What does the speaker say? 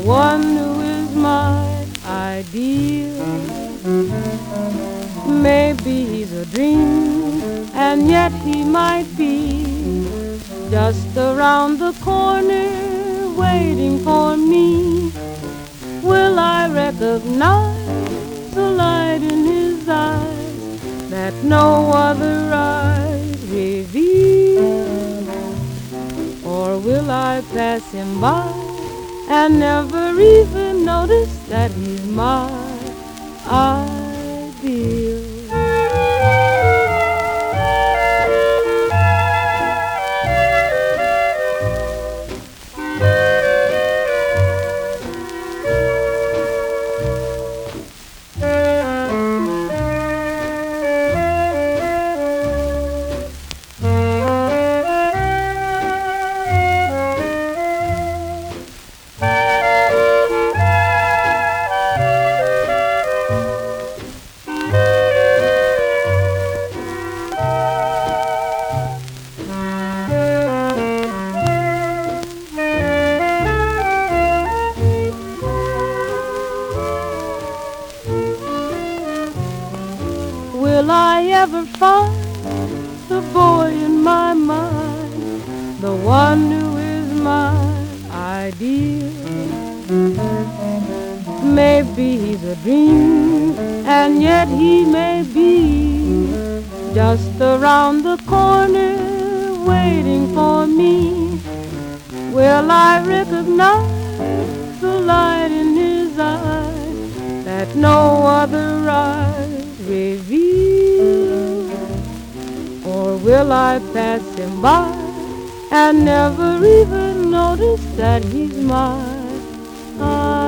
one who is my ideal. Maybe he's a dream, and yet he might be just around the corner waiting for me. Will I recognize the light in his eyes that no other eyes reveal? Or will I pass him by and never even notice that he's my ideal? Will I ever find the boy in my mind, the one who is my ideal? Maybe he's a dream, and yet he may be just around the corner waiting for me. Will I recognize the light in his eyes that no other eyes reveal? Or will I pass him by and never even notice that he's my